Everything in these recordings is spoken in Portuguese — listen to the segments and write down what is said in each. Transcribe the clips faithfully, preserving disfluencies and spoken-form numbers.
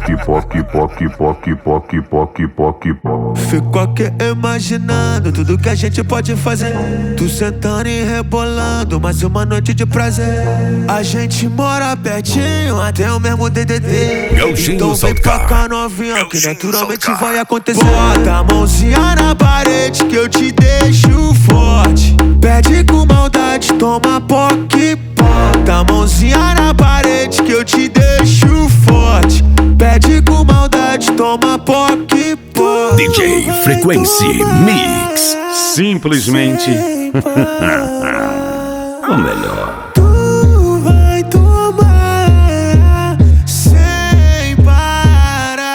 poc, poc, poc, poc, poc, poc, poc, poc. Fico aqui imaginando tudo que a gente pode fazer. Tu sentando e rebolando, mais uma noite de prazer. A gente mora pertinho, até o mesmo D D D. Gauchinho Então vem Saltar. pra cá novinha, que naturalmente Saltar. vai acontecer. Bota a mãozinha na parede que eu te deixo forte. Pede com maldade, toma poc, bota a mãozinha na parede que eu te deixo forte. Pede com maldade, toma poc, poc. D J Frequency Mix. Simplesmente o melhor. Tu vai tomar sem parar.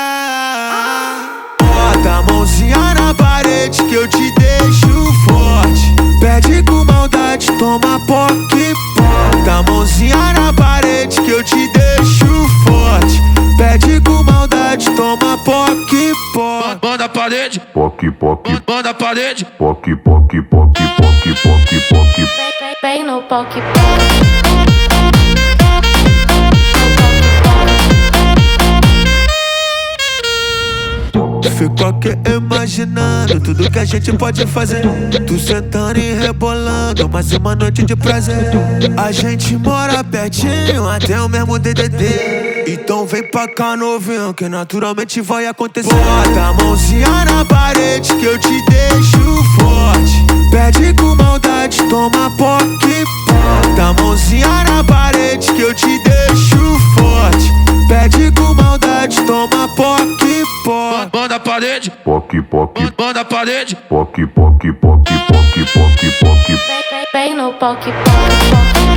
Bota a mãozinha na parede que eu te deixo forte. Pede com maldade, toma poc, bota a mãozinha na parede que eu te deixo forte. Pede com maldade, toma poc, poc. Manda a parede, Poc, poc, manda a parede. poc, poc, poc, poc, poc, poc. Vem no poc Fico aqui imaginando tudo que a gente pode fazer. Tu sentando e rebolando, mais uma noite de prazer. A gente mora pertinho, até o mesmo D D D. Então vem pra cá novinho, que naturalmente vai acontecer. Bota a mãozinha na parede que eu te deixo forte. Pede com maldade, toma poc, bota a mãozinha na parede que eu te deixo forte. Pede com maldade, toma poc, poc. Manda a parede, Poc, poc, manda a parede. poc, poc, poc, poc, poc, poc. Vem no poc